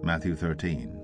Matthew 13.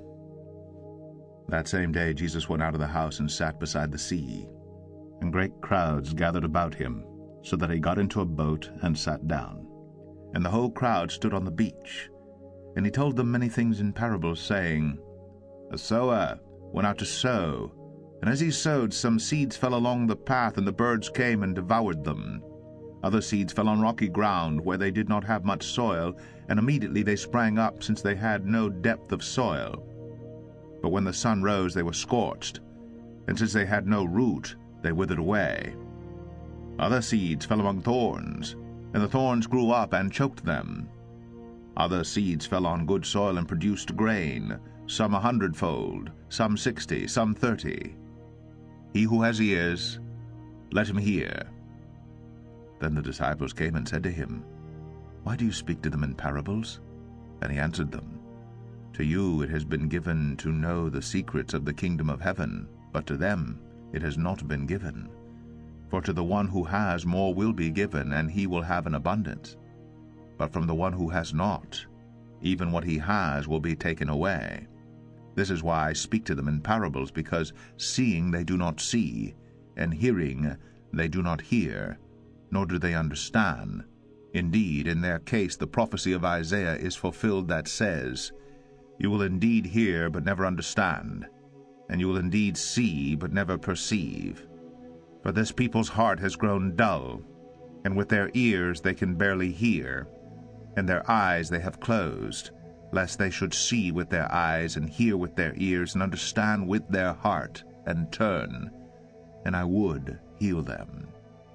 That same day Jesus went out of the house and sat beside the sea, and great crowds gathered about him, so that he got into a boat and sat down. And the whole crowd stood on the beach. And he told them many things in parables, saying, A sower went out to sow, and as he sowed, some seeds fell along the path, and the birds came and devoured them. Other seeds fell on rocky ground, where they did not have much soil, and immediately they sprang up, since they had no depth of soil. But when the sun rose, they were scorched, and since they had no root, they withered away. Other seeds fell among thorns, and the thorns grew up and choked them. Other seeds fell on good soil and produced grain, some 100-fold, some 60, some 30. He who has ears, let him hear. Then the disciples came and said to him, Why do you speak to them in parables? And he answered them, To you it has been given to know the secrets of the kingdom of heaven, but to them it has not been given. For to the one who has more will be given, and he will have an abundance. But from the one who has not, even what he has will be taken away. This is why I speak to them in parables, because seeing they do not see, and hearing they do not hear, nor do they understand. Indeed, in their case the prophecy of Isaiah is fulfilled that says, You will indeed hear, but never understand, and you will indeed see, but never perceive. For this people's heart has grown dull, and with their ears they can barely hear, and their eyes they have closed, lest they should see with their eyes, and hear with their ears, and understand with their heart, and turn, and I would heal them.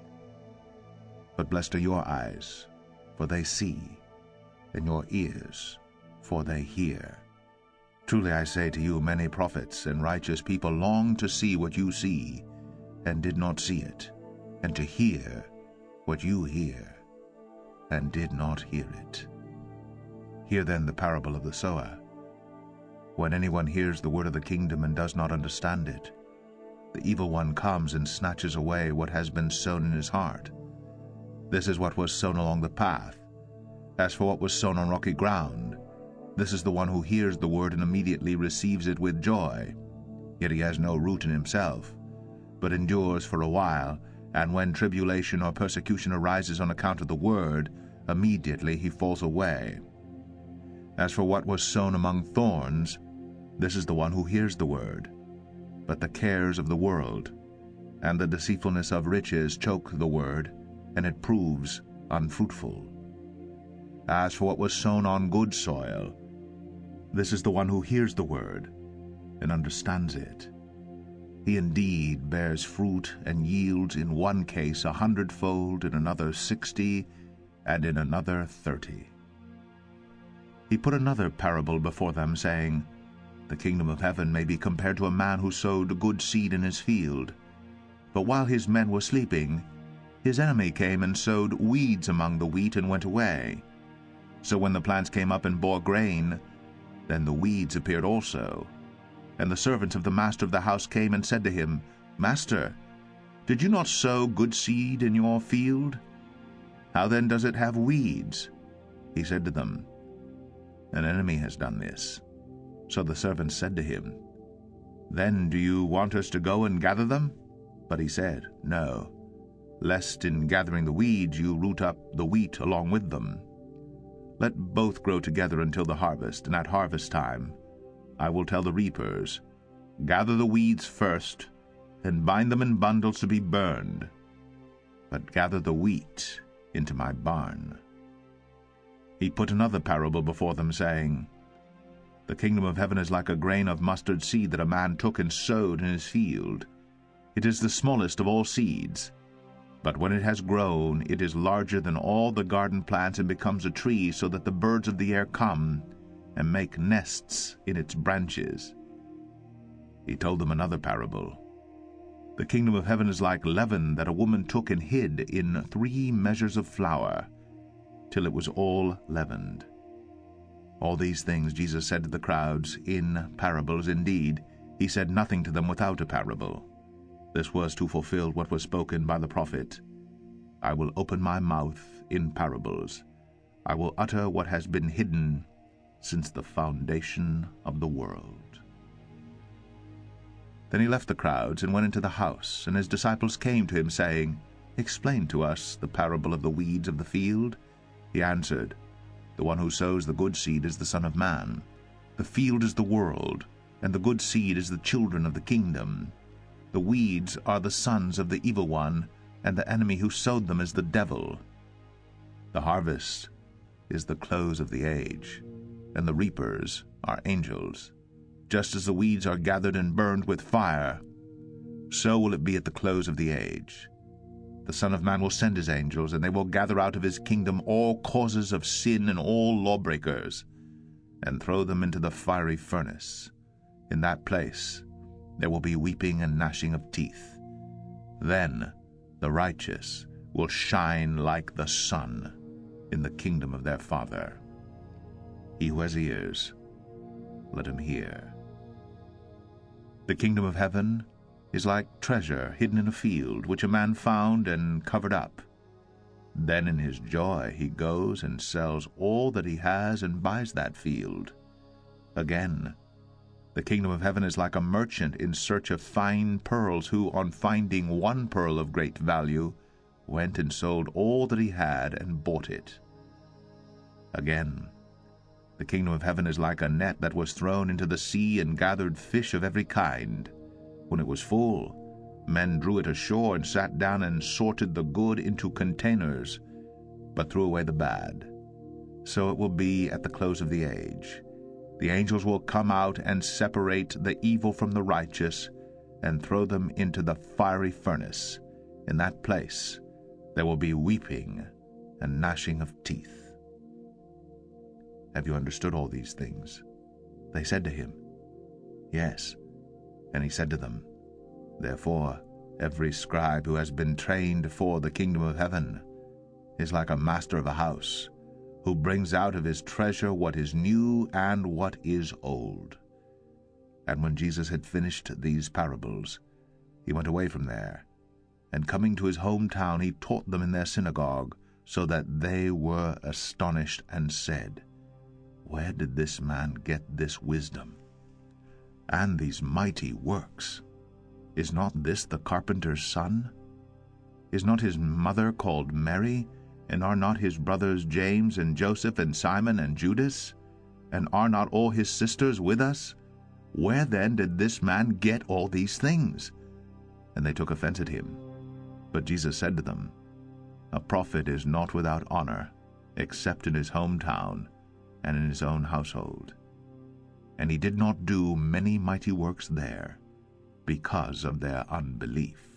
But blessed are your eyes, for they see, and your ears, for they hear. Truly I say to you, many prophets and righteous people longed to see what you see, and did not see it, and to hear what you hear, and did not hear it. Hear then the parable of the sower. When anyone hears the word of the kingdom and does not understand it, the evil one comes and snatches away what has been sown in his heart. This is what was sown along the path. As for what was sown on rocky ground, this is the one who hears the word and immediately receives it with joy. Yet he has no root in himself, but endures for a while, and when tribulation or persecution arises on account of the word, immediately he falls away. As for what was sown among thorns, this is the one who hears the word, but the cares of the world and the deceitfulness of riches choke the word, and it proves unfruitful. As for what was sown on good soil, this is the one who hears the word and understands it. He indeed bears fruit and yields in one case 100-fold, in another 60, and in another 30. He put another parable before them, saying, The kingdom of heaven may be compared to a man who sowed good seed in his field. But while his men were sleeping, his enemy came and sowed weeds among the wheat and went away. So when the plants came up and bore grain, then the weeds appeared also. And the servants of the master of the house came and said to him, Master, did you not sow good seed in your field? How then does it have weeds? He said to them, An enemy has done this. So the servants said to him, Then do you want us to go and gather them? But he said, No, lest in gathering the weeds you root up the wheat along with them. Let both grow together until the harvest, and at harvest time I will tell the reapers, Gather the weeds first, and bind them in bundles to be burned, but gather the wheat into my barn. He put another parable before them, saying, The kingdom of heaven is like a grain of mustard seed that a man took and sowed in his field. It is the smallest of all seeds, but when it has grown, it is larger than all the garden plants and becomes a tree, so that the birds of the air come and make nests in its branches. He told them another parable. The kingdom of heaven is like leaven that a woman took and hid in 3 measures of flour, till it was all leavened. All these things Jesus said to the crowds in parables. Indeed, he said nothing to them without a parable. This was to fulfill what was spoken by the prophet, I will open my mouth in parables. I will utter what has been hidden since the foundation of the world." Then he left the crowds and went into the house, and his disciples came to him, saying, "Explain to us the parable of the weeds of the field." He answered, "The one who sows the good seed is the Son of Man. The field is the world, and the good seed is the children of the kingdom. The weeds are the sons of the evil one, and the enemy who sowed them is the devil. The harvest is the close of the age, and the reapers are angels. Just as the weeds are gathered and burned with fire, so will it be at the close of the age. The Son of Man will send his angels, and they will gather out of his kingdom all causes of sin and all lawbreakers, and throw them into the fiery furnace. In that place there will be weeping and gnashing of teeth. Then the righteous will shine like the sun in the kingdom of their Father. He who has ears, let him hear. The kingdom of heaven is like treasure hidden in a field, which a man found and covered up. Then in his joy he goes and sells all that he has and buys that field. Again, the kingdom of heaven is like a merchant in search of fine pearls, who, on finding one pearl of great value, went and sold all that he had and bought it. Again, the kingdom of heaven is like a net that was thrown into the sea and gathered fish of every kind. When it was full, men drew it ashore and sat down and sorted the good into containers, but threw away the bad. So it will be at the close of the age. The angels will come out and separate the evil from the righteous and throw them into the fiery furnace. In that place there will be weeping and gnashing of teeth. "Have you understood all these things?" They said to him, "Yes." And he said to them, "Therefore every scribe who has been trained for the kingdom of heaven is like a master of a house, who brings out of his treasure what is new and what is old." And when Jesus had finished these parables, he went away from there, and coming to his hometown, he taught them in their synagogue, so that they were astonished and said, "Where did this man get this wisdom and these mighty works? Is not this the carpenter's son? Is not his mother called Mary? And are not his brothers James and Joseph and Simon and Judas? And are not all his sisters with us? Where then did this man get all these things?" And they took offense at him. But Jesus said to them, "A prophet is not without honor, except in his hometown and in his own household." And he did not do many mighty works there, because of their unbelief.